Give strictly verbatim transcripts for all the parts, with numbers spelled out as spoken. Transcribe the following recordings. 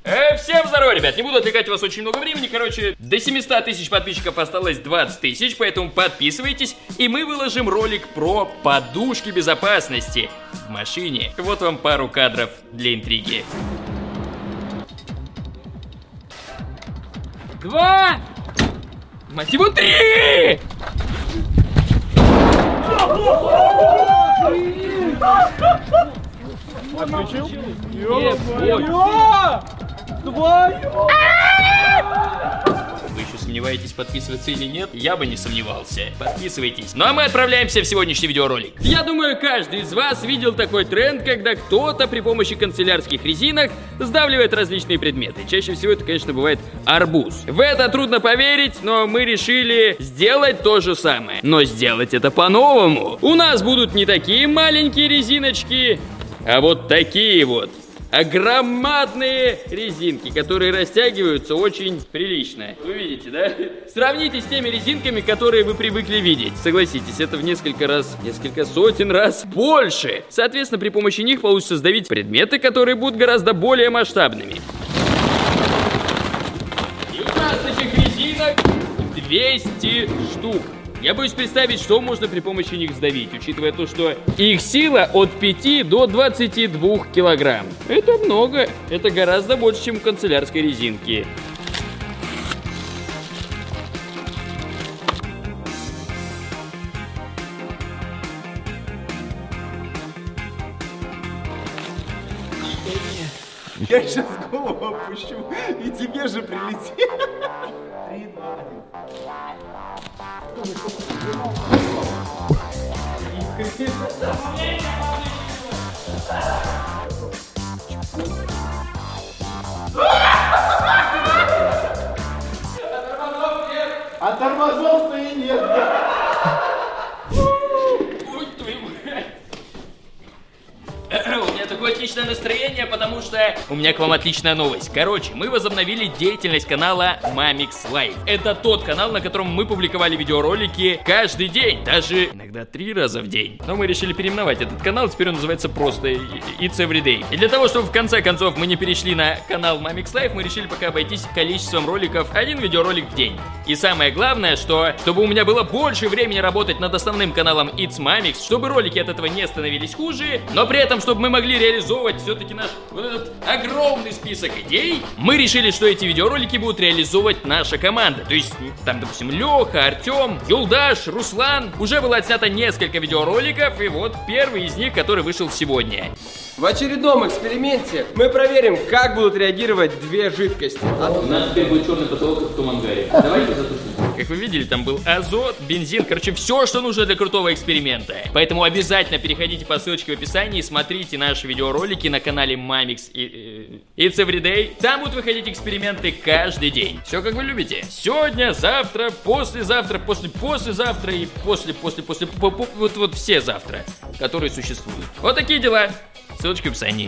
Э, всем здорова, ребят, не буду отвлекать вас очень много времени. Короче, до семисот тысяч подписчиков осталось двадцать тысяч, поэтому подписывайтесь. И мы выложим ролик про подушки безопасности в машине. Вот вам пару кадров для интриги. Два! Мать его, три! Отключил? Ё-моё! Твою! Вы еще сомневаетесь, подписываться или нет? Я бы не сомневался. Подписывайтесь. Ну а мы отправляемся в сегодняшний видеоролик. Я думаю, каждый из вас видел такой тренд, когда кто-то при помощи канцелярских резинок сдавливает различные предметы. Чаще всего это, конечно, бывает арбуз. В это трудно поверить, но мы решили сделать то же самое. Но сделать это по-новому. У нас будут не такие маленькие резиночки, а вот такие вот. А громадные резинки, которые растягиваются очень прилично. Вы видите, да? Сравните с теми резинками, которые вы привыкли видеть. Согласитесь, это в несколько раз, несколько сотен раз больше. Соответственно, при помощи них получится сдавить предметы, которые будут гораздо более масштабными. И у нас таких резинок двести штук. Я боюсь представить, что можно при помощи них сдавить, учитывая то, что их сила от пяти до двадцати двух килограмм. Это много. Это гораздо больше, чем у канцелярской резинки. Я сейчас голову опущу, и тебе же прилетит. Три, два, один. А тормозов-то и нет. У меня такое отличное настроение, потому что у меня к вам отличная новость. Короче, мы возобновили деятельность канала Mamics Life. Это тот канал, на котором мы публиковали видеоролики каждый день, даже иногда три раза в день. Но мы решили переименовать этот канал, теперь он называется просто It's Everyday. И для того, чтобы в конце концов мы не перешли на канал Mamics Life, мы решили пока обойтись количеством роликов, один видеоролик в день. И самое главное, что чтобы у меня было больше времени работать над основным каналом It's Mamics, чтобы ролики от этого не становились хуже, но при этом, чтобы мы могли реализовывать все-таки наш вот этот огромный список идей, мы решили, что эти видеоролики будут реализовывать наша команда. То есть, там, допустим, Леха, Артем, Юлдаш, Руслан. Уже было отснято несколько видеороликов, и вот первый из них, который вышел сегодня. В очередном эксперименте мы проверим, как будут реагировать две жидкости. У нас теперь будет черный потолок, как в том ангаре. Давайте затушим. Как вы видели, там был азот, бензин, короче, все, что нужно для крутого эксперимента. Поэтому обязательно переходите по ссылочке в описании и смотрите наши видеоролики на канале Mamics и It's Everyday. Там будут выходить эксперименты каждый день. Все, как вы любите. Сегодня, завтра, послезавтра, после послезавтра и после, после, после, вот, вот все завтра, которые существуют. Вот такие дела. Ссылочка в описании.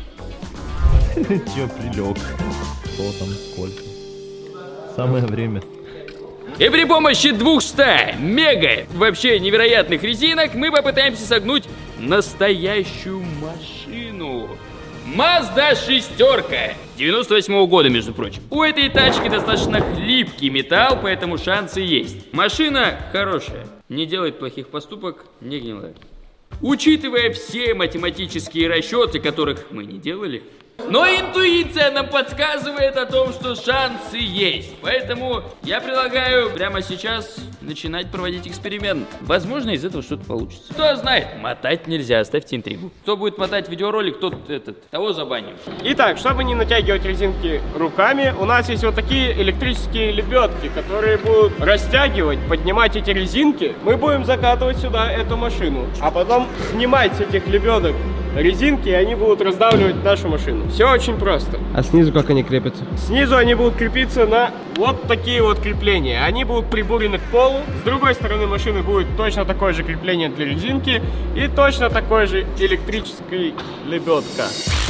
Чё прилег? Что там, сколько? Самое время. И при помощи двухсот мега вообще невероятных резинок мы попытаемся согнуть настоящую машину. Mazda шестерка девяносто восьмого года, между прочим. У этой тачки достаточно хлипкий металл, поэтому шансы есть. Машина хорошая, не делает плохих поступок, не гнилая. Учитывая все математические расчеты, которых мы не делали, но интуиция нам подсказывает о том, что шансы есть. Поэтому я предлагаю прямо сейчас начинать проводить эксперимент. Возможно, из этого что-то получится. Кто знает, мотать нельзя, оставьте интригу. Кто будет мотать видеоролик, тот этот, того забаним. Итак, чтобы не натягивать резинки руками, у нас есть вот такие электрические лебедки, которые будут растягивать, поднимать эти резинки. Мы будем закатывать сюда эту машину, а потом снимать с этих лебедок резинки, и они будут раздавливать нашу машину. Все очень просто. А снизу как они крепятся? Снизу они будут крепиться на вот такие вот крепления. Они будут прибурены к полу. С другой стороны машины будет точно такое же крепление для резинки и точно такой же электрическая лебедка.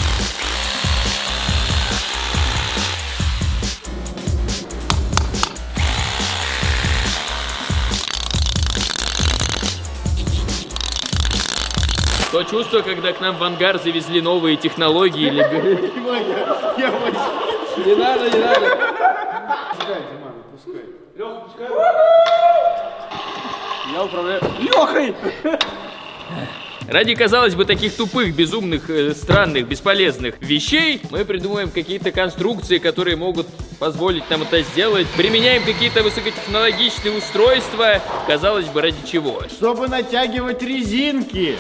То чувство, когда к нам в ангар завезли новые технологии. Я Не надо, не надо. Пускай, Диман, пускай. Леха, пускай. Я управляю. Лехой! Ради, казалось бы, таких тупых, безумных, э, странных, бесполезных вещей мы придумаем какие-то конструкции, которые могут позволить нам это сделать. Применяем какие-то высокотехнологичные устройства, казалось бы, ради чего? Чтобы натягивать резинки.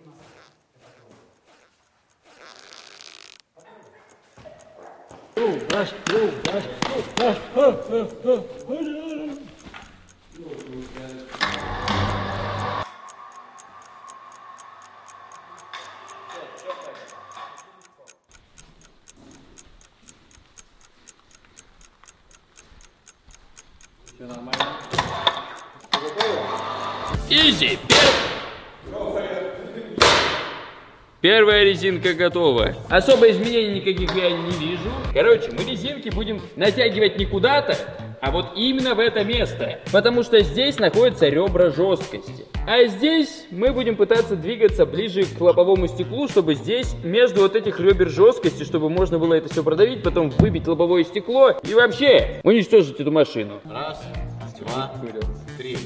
Изи! Первая резинка готова. Особо изменений никаких я не вижу. Короче, мы резинки будем натягивать не куда-то, а вот именно в это место. Потому что здесь находятся ребра жесткости. А здесь мы будем пытаться двигаться ближе к лобовому стеклу, чтобы здесь, между вот этих ребер жесткости, чтобы можно было это все продавить, потом выбить лобовое стекло и вообще уничтожить эту машину. Раз, два, три.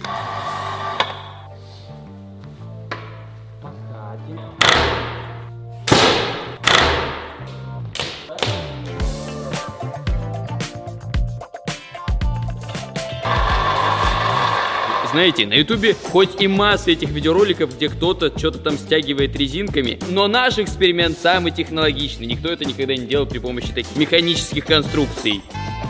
Знаете, на ютубе хоть и масса этих видеороликов, где кто-то что-то там стягивает резинками, но наш эксперимент самый технологичный. Никто это никогда не делал при помощи таких механических конструкций.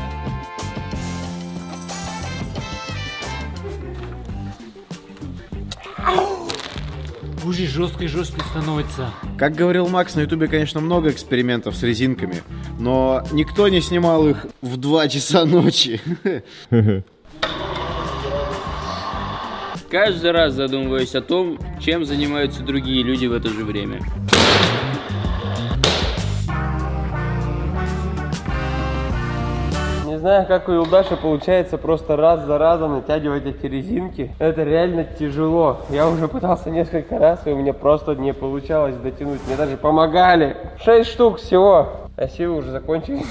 Уже жестко и жестко становится. Как говорил Макс, на ютубе, конечно, много экспериментов с резинками, но никто не снимал их в два часа ночи. Каждый раз задумываюсь о том, чем занимаются другие люди в это же время. Не знаю, как у Юлдаши получается просто раз за разом натягивать эти резинки. Это реально тяжело. Я уже пытался несколько раз, и у меня просто не получалось дотянуть. Мне даже помогали. Шесть штук всего, а силы уже закончились.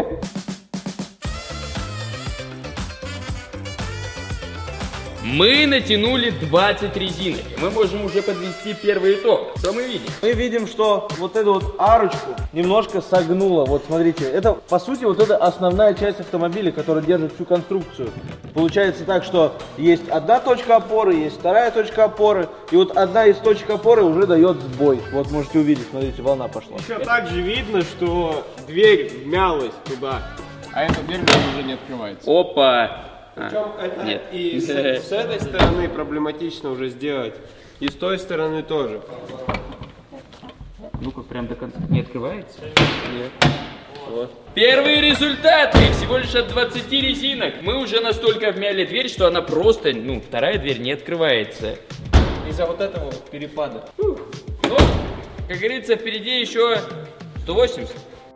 Мы натянули двадцать резинок. Мы можем уже подвести первый итог. Что мы видим? Мы видим, что вот эту вот арочку немножко согнуло. Вот смотрите, это по сути вот это основная часть автомобиля, которая держит всю конструкцию. Получается так, что есть одна точка опоры, есть вторая точка опоры, и вот одна из точек опоры уже дает сбой. Вот можете увидеть, смотрите, волна пошла. Еще также видно, что дверь вмялась туда, а эта дверь уже не открывается. Опа! Причем А, это нет. и с, с этой стороны проблематично уже сделать, и с той стороны тоже. Ну-ка, прям до конца. Не открывается? Нет. Вот. Первые результаты! Всего лишь от двадцати резинок. Мы уже настолько вмяли дверь, что она просто, ну, вторая дверь не открывается. Из-за вот этого перепада. Ну, как говорится, впереди еще сто восемьдесят.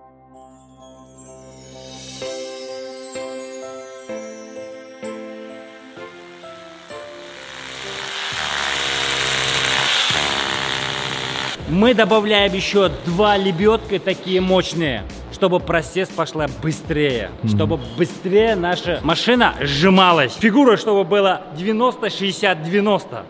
Мы добавляем еще два лебедка такие мощные, чтобы процесс пошла быстрее, mm-hmm. чтобы быстрее наша машина сжималась. Фигура, чтобы было девяносто шестьдесят девяносто.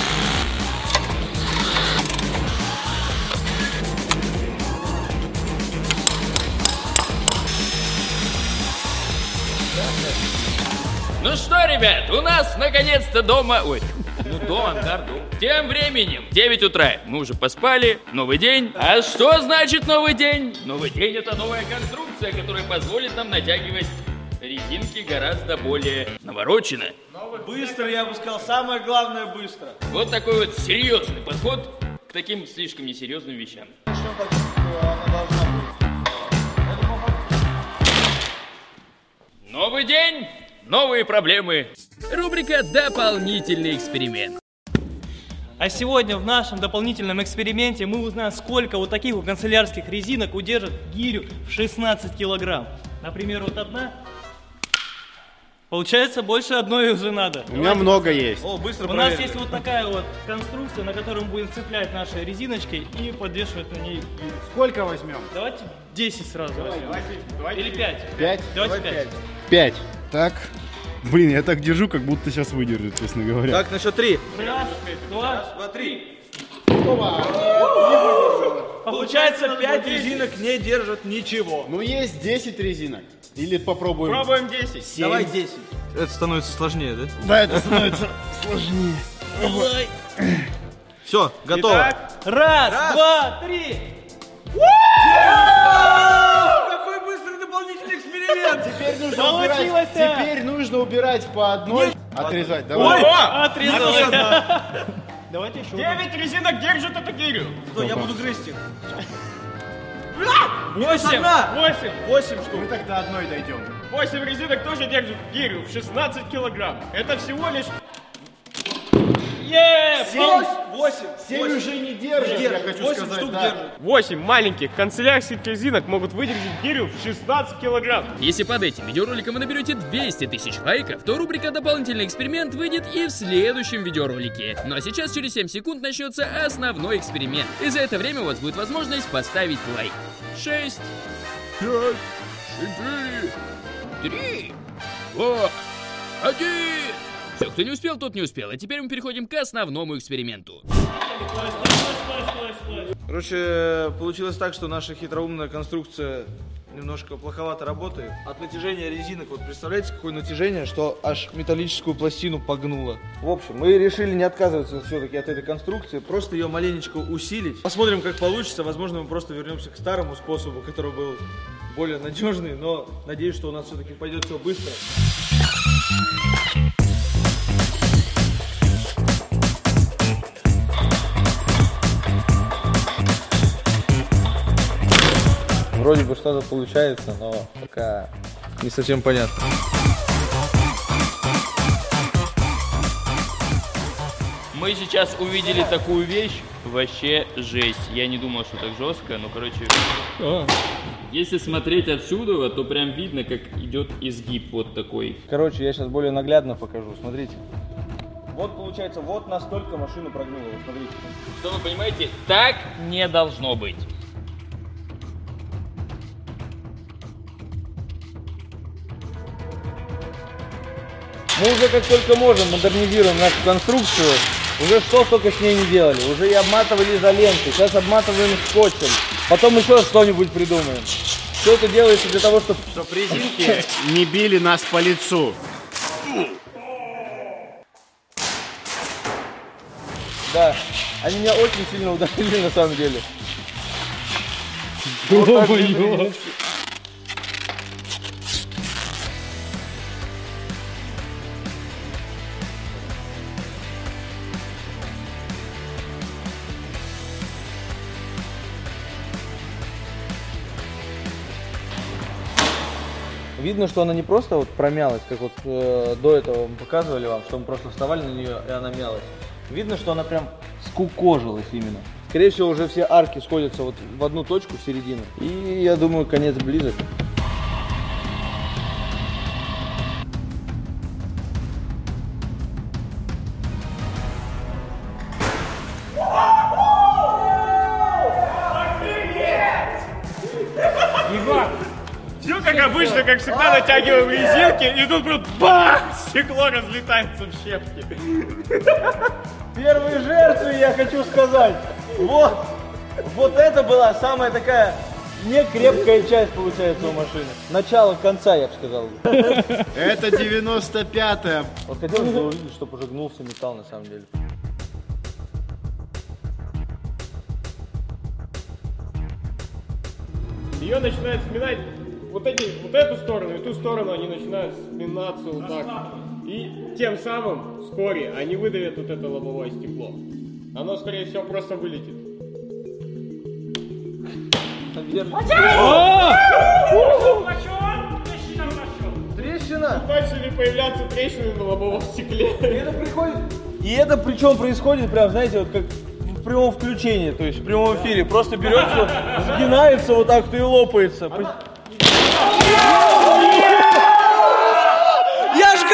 Ну что, ребят, у нас наконец-то дома... Ой, ну дом, ангар, дом. Тем временем, девять утра, мы уже поспали, новый день. А что значит новый день? Новый день — это новая конструкция, которая позволит нам натягивать резинки гораздо более навороченно. Быстро, я бы сказал, самое главное быстро. Вот такой вот серьезный подход к таким слишком несерьезным вещам. Новый день, новые проблемы. Рубрика «Дополнительный эксперимент». А сегодня в нашем дополнительном эксперименте мы узнаем, сколько вот таких вот канцелярских резинок удержит гирю в шестнадцать килограмм. Например, вот одна Получается, больше одной уже надо. У меня много есть. О, быстро У нас проверим. есть вот такая вот конструкция, на которой мы будем цеплять наши резиночки и подвешивать на ней. Сколько возьмем? Давайте десять сразу возьмем. Или пять. Пять? Давайте пять. Пять. Так. Блин, я так держу, как будто сейчас выдержит, честно говоря. Так, на счет три. Раз, два, Два, три. Получается Пять резинок не держат ничего. Ну, есть десять резинок. Или попробуем. Пробуем десять. Давай десять. Это становится сложнее, да? Да, это становится сложнее. Давай. Все, готово. Итак, Раз, Раз. два, три. Какой быстрый дополнительный эксперимент! Теперь нужно Получилось, убирать. а? Теперь нужно убирать по одной. Отрезать. Давай. Отрезали. Давайте еще. девять резинок держит эту гирю. Стой, я буду грызть их. Восемь. Одна. Восемь. Восемь штук. Мы тогда одной дойдем. Восемь резинок тоже держит гирю в шестнадцать килограмм. Это всего лишь... Е, Семь, восемь. Семь восемь. уже не держит, я Держит. хочу Восемь сказать. штук Да. держит. восемь маленьких канцелярских резинок могут выдержать гирю в шестнадцать килограмм. Если под этим видеороликом вы наберете двести тысяч лайков, то рубрика «Дополнительный эксперимент» выйдет и в следующем видеоролике. Ну а сейчас через семь секунд начнется основной эксперимент. И за это время у вас будет возможность поставить лайк. Шесть, пять, четыре, три, два, один. Все, кто не успел, тот не успел. А теперь мы переходим к основному эксперименту. Короче, получилось так, что наша хитроумная конструкция немножко плоховато работает. От натяжения резинок, вот представляете, какое натяжение, что аж металлическую пластину погнуло. В общем, мы решили не отказываться все-таки от этой конструкции, просто ее маленечко усилить. Посмотрим, как получится. Возможно, мы просто вернемся к старому способу, который был более надежный, но надеюсь, что у нас все-таки пойдет все быстро. Вроде бы что-то получается, но пока не совсем понятно. Мы сейчас увидели такую вещь. Вообще жесть. Я не думал, что так жестко, но короче... Если смотреть отсюда, то прям видно, как идет изгиб вот такой. Короче, я сейчас более наглядно покажу. Смотрите. Вот получается, вот настолько машину прогнуло. Вот смотрите. Что вы понимаете, так не должно быть. Мы уже как только можем модернизируем нашу конструкцию. Уже что только с ней не делали. Уже и обматывали изолентой, сейчас обматываем скотчем. Потом еще что-нибудь придумаем. Все это делается для того, чтобы... Чтоб резинки не били нас по лицу. Да, они меня очень сильно ударили на самом деле. Видно, что она не просто вот промялась, как вот э, до этого мы показывали вам, что мы просто вставали на нее, и она мялась. Видно, что она прям скукожилась именно. Скорее всего, уже все арки сходятся вот в одну точку, в середину. И я думаю, конец близок. Все как обычно, как всегда, натягиваем резинки, и тут просто бах! Стекло разлетается в щепки. Первые жертвы, я хочу сказать. Вот, вот это была самая такая некрепкая часть, получается, у машины. Начало конца, я бы сказал. Это девяносто пятая. Вот хотелось бы увидеть, чтобы уже гнулся металл на самом деле. Ее начинает сминать вот, эти, вот эту сторону и ту сторону, они начинают сминаться вот так. И тем самым вскоре они выдавят вот это лобовое стекло. Оно, скорее всего, просто вылетит. Трещина! Начали появляться трещины на лобовом стекле. И это приходит. И это причем происходит прям, знаете, вот как в прямом включении, то есть в прямом эфире. Просто берется, сгинается вот так, то и лопается. Я ж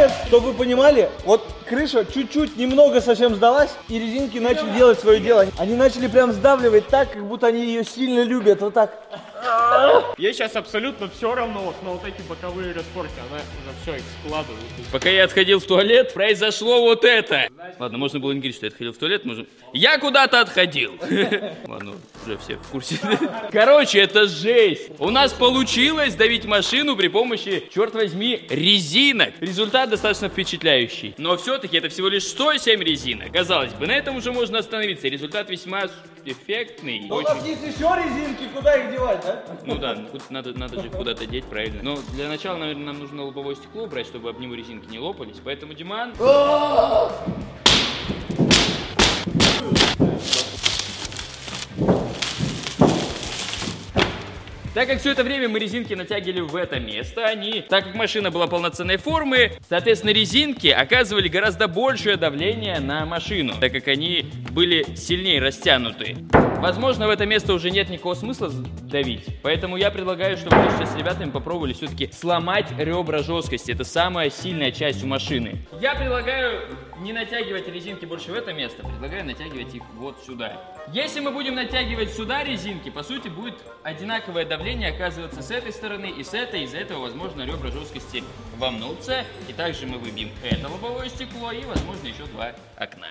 Сейчас, чтобы вы понимали, вот крыша чуть-чуть, немного совсем сдалась, и резинки начали делать свое дело. Они начали прям сдавливать так, как будто они ее сильно любят, вот так. Ей сейчас абсолютно все равно вот на вот эти боковые распорки, она уже все их складывает. Пока я отходил в туалет, произошло вот это. Ладно, можно было не говорить, что я отходил в туалет, можно... Я куда-то отходил. Ладно, уже все в курсе. Короче, это жесть. У нас получилось давить машину при помощи, черт возьми, резинок. Результат достаточно впечатляющий. Но все-таки это всего лишь сто семь резинок. Казалось бы, на этом уже можно остановиться. Результат весьма эффектный. У нас есть еще резинки, куда их девать, да? Ну да, надо, надо же куда-то деть, правильно. Но для начала, наверное, нам нужно лобовое стекло брать, чтобы об него резинки не лопались. Поэтому, Диман... Так как все это время мы резинки натягивали в это место, они, так как машина была полноценной формы, соответственно, резинки оказывали гораздо большее давление на машину, так как они были сильнее растянуты. Возможно, в это место уже нет никакого смысла давить, поэтому я предлагаю, чтобы мы сейчас с ребятами попробовали все-таки сломать ребра жесткости. Это самая сильная часть у машины. Я предлагаю не натягивать резинки больше в это место, предлагаю натягивать их вот сюда. Если мы будем натягивать сюда резинки, по сути, будет одинаковое давление оказываться с этой стороны и с этой. Из-за этого, возможно, ребра жесткости вомнутся. И также мы выбьем это лобовое стекло и, возможно, еще два окна.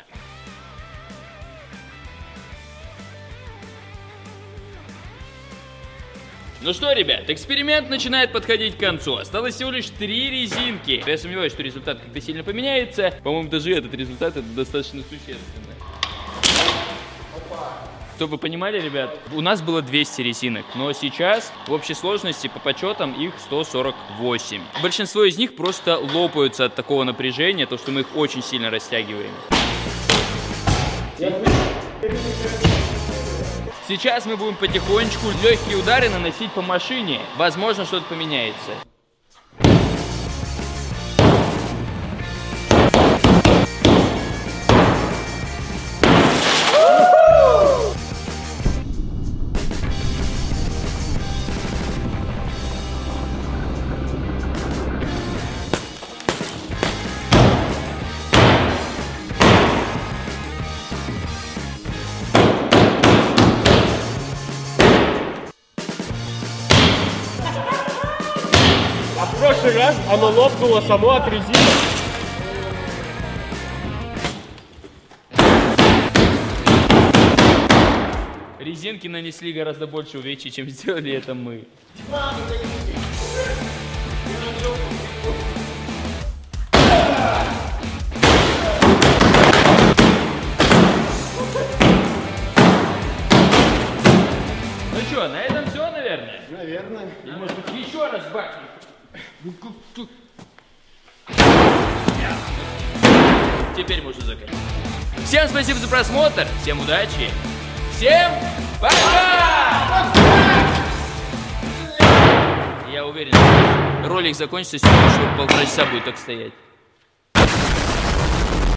Ну что, ребят, эксперимент начинает подходить к концу. Осталось всего лишь три резинки. Я сомневаюсь, что результат как-то сильно поменяется. По-моему, даже этот результат это достаточно существенно. Чтобы вы понимали, ребят, у нас было двести резинок, но сейчас в общей сложности по подсчетам их сто сорок восемь. Большинство из них просто лопаются от такого напряжения, то что мы их очень сильно растягиваем. Сейчас мы будем потихонечку легкие удары наносить по машине. Возможно, что-то поменяется. В прошлый раз оно лопнуло само от резины. Резинки нанесли гораздо больше увечий, чем сделали это мы. Ну что, на этом все, наверное? Наверное. Или может быть еще раз бахнем? Теперь можно заканчивать. Всем спасибо за просмотр, всем удачи, всем пока! Я уверен, что ролик закончится, если полтора часа будет так стоять.